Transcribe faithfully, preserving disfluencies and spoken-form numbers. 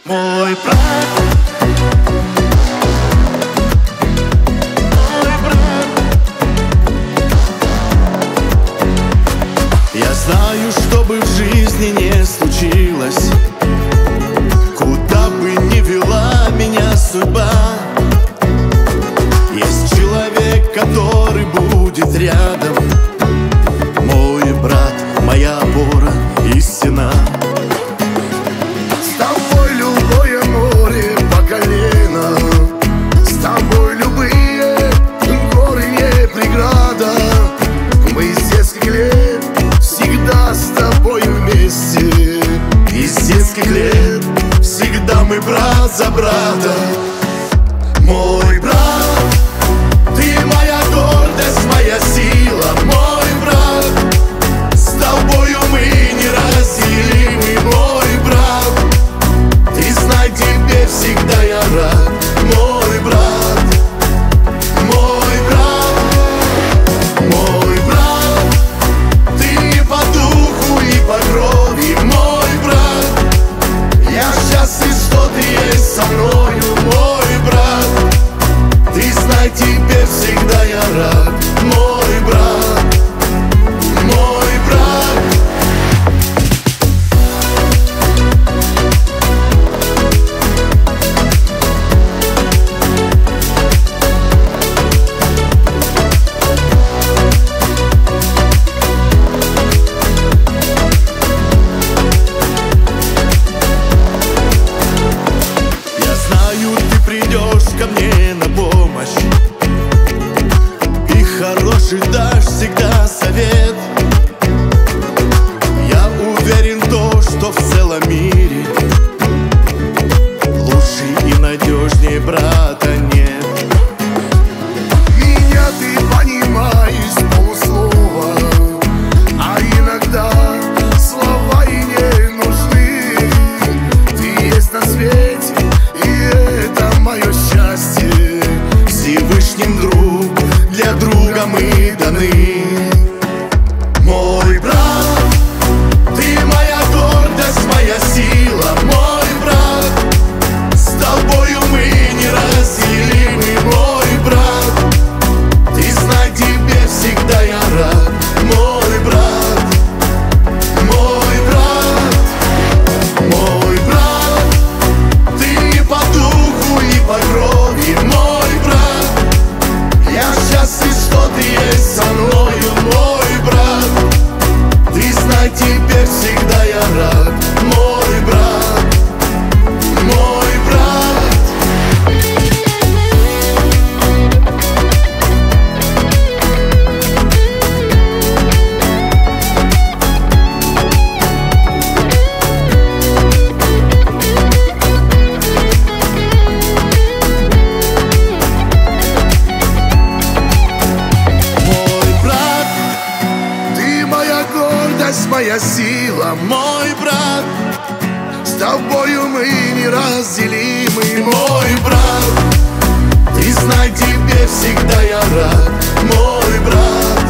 Мой брат, мой брат. Я знаю, что бы в жизни не случилось, куда бы ни вела меня судьба, есть человек, который будет рядом. Мой брат, моя опора и стена. С тобой любое море по колено, с тобой любые горы не преграда. Мы с детских лет всегда с тобой вместе, и с детских лет всегда мы брат за брата. Мой брат, ты моя гордость, моя сила, мой брат. С тобою мы неразделимы, мой брат. Ты знай, тебе всегда я рад, мой брат, мой брат, мой брат. Ты мне по духу и по крови, мой брат. Я счастлив, что ты есть со мною, мой брат. Ты знай, тебе всегда я рад, мой брат, мой брат. Я знаю, ты придешь ко мне на помощь, и хороший дашь всегда совет. Я уверен в то, что в целом мире лучше и надежнее брата нет. Меня ты понимаешь с полуслова, а иногда слова и не нужны. Ты есть на свете, и это мое счастье. Всевышним друг, для друга мы даны. Мой брат, ты моя гордость, моя сила, мой брат. С тобою мы неразделимы, мой брат. Ты знай, тебе всегда я рад, мой брат, мой брат, мой брат. Ты мне по духу и по крови, мой брат. Я счастлив, что ты есть со мною, мой брат. Ты знай, тебе всегда я рад, мой брат, мой брат. Мой брат, Ты моя гордость, моя сила, мой брат, с тобою мы неразделимы, мой брат. Ты знай, тебе всегда я рад, мой брат,